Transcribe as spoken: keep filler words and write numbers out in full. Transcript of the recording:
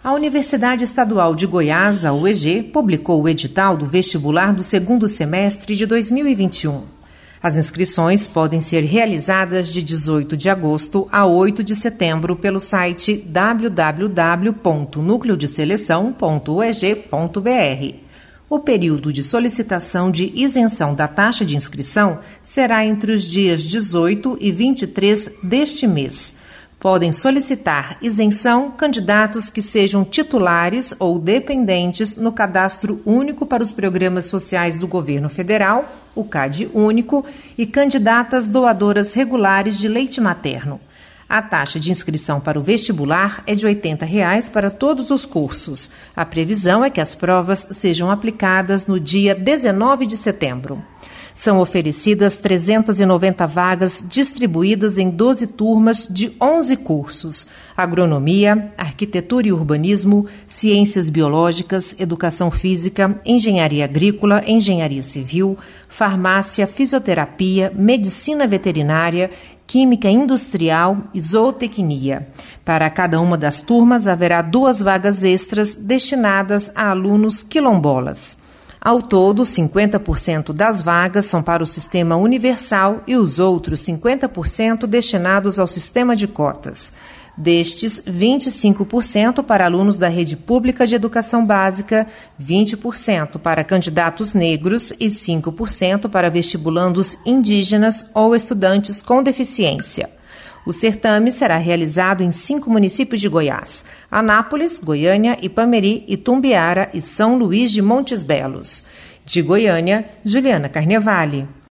A Universidade Estadual de Goiás, a U E G, publicou o edital do vestibular do segundo semestre de dois mil e vinte e um. As inscrições podem ser realizadas de dezoito de agosto a oito de setembro pelo site w w w ponto núcleo de seleção ponto u e g ponto b r. O período de solicitação de isenção da taxa de inscrição será entre os dias dezoito e vinte e três deste mês. Podem solicitar isenção candidatos que sejam titulares ou dependentes no Cadastro Único para os Programas Sociais do Governo Federal, o CAD Único, e candidatas doadoras regulares de leite materno. A taxa de inscrição para o vestibular é de oitenta reais para todos os cursos. A previsão é que as provas sejam aplicadas no dia dezenove de setembro. São oferecidas trezentas e noventa vagas distribuídas em doze turmas de onze cursos: agronomia, arquitetura e urbanismo, ciências biológicas, educação física, engenharia agrícola, engenharia civil, farmácia, fisioterapia, medicina veterinária, química industrial e zootecnia. Para cada uma das turmas haverá duas vagas extras destinadas a alunos quilombolas. Ao todo, cinquenta por cento das vagas são para o Sistema Universal e os outros cinquenta por cento destinados ao sistema de cotas. Destes, vinte e cinco por cento para alunos da rede pública de educação básica, vinte por cento para candidatos negros e cinco por cento para vestibulandos indígenas ou estudantes com deficiência. O certame será realizado em cinco municípios de Goiás: Anápolis, Goiânia, Ipameri, Itumbiara e São Luís de Montes Belos. De Goiânia, Juliana Carnevale.